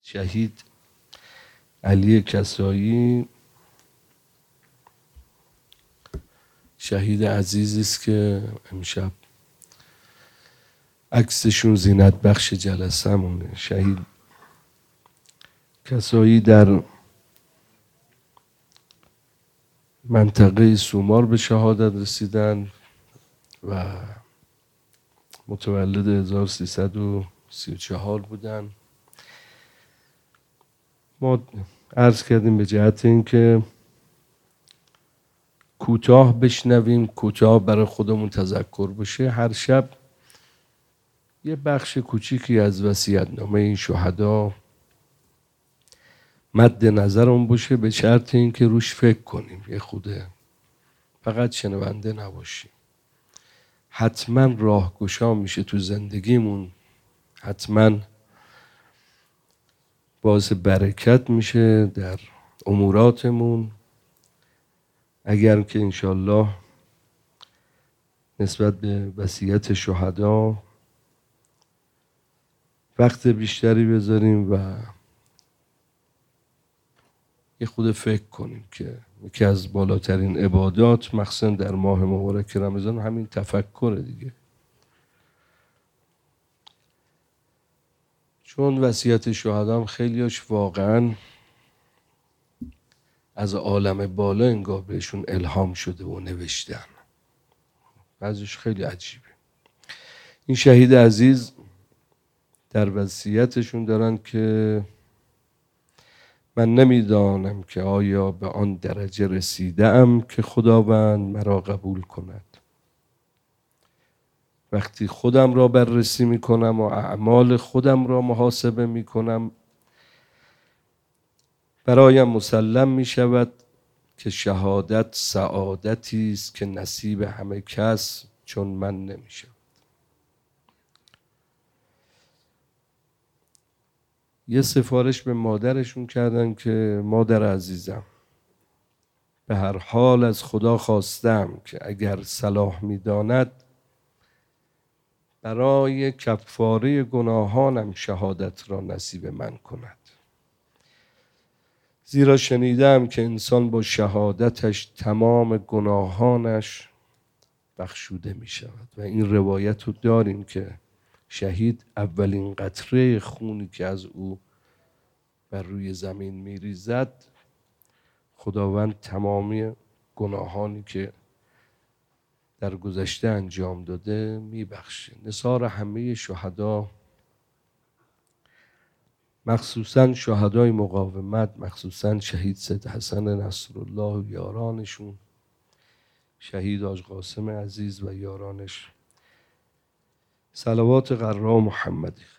شهید علی کسایی شهید عزیزی است که امشب عکسشون زینت بخش جلسه‌مونه. شهید کسایی در منطقه سومار به شهادت رسیدن و متولد 1334 بودن. ما عرض کردیم به جهت اینکه کوتاه بشنویم، کوتاه برای خودمون تذکر باشه. هر شب یه بخش کوچیکی از وصیت‌نامه این شهدا مد نظرمون باشه، به شرط اینکه روش فکر کنیم، یه خوده فقط شنونده نباشیم. حتما راهگشا میشه تو زندگیمون، حتما باعث برکت میشه در اموراتمون، اگر که انشالله نسبت به وصیت شهدا وقت بیشتری بذاریم و یه خود فکر کنیم که یکی از بالاترین عبادات مخصوصا در ماه مبارک رمضان همین تفکر دیگه. چون وصیت شهدا هم خیلیاش واقعا از عالم بالا انگار بهشون الهام شده و نوشتن، بعضیش خیلی عجیبه. این شهید عزیز در وصیتشون دارن که من نمیدانم که آیا به آن درجه رسیده‌ام که خداوند مرا قبول کند. وقتی خودم را بررسی میکنم و اعمال خودم را محاسبه میکنم، برایم مسلم میشود که شهادت سعادتی است که نصیب همه کس چون من نمیشود. یه سفارش به مادرشون کردن که مادر عزیزم، به هر حال از خدا خواستم که اگر صلاح میداند برای کفاره گناهانم شهادت را نصیب من کند، زیرا شنیدم که انسان با شهادتش تمام گناهانش بخشوده می شود. و این روایت رو داریم که شهید اولین قطره خونی که از او بر روی زمین می ریزد، خداوند تمامی گناهانی که در گذشته انجام داده می بخشه. نثار همه شهدا، مخصوصا شهدای مقاومت، مخصوصا شهید سید حسن نصرالله و یارانشون، شهید حاج قاسم عزیز و یارانش، صلوات غراء محمدی.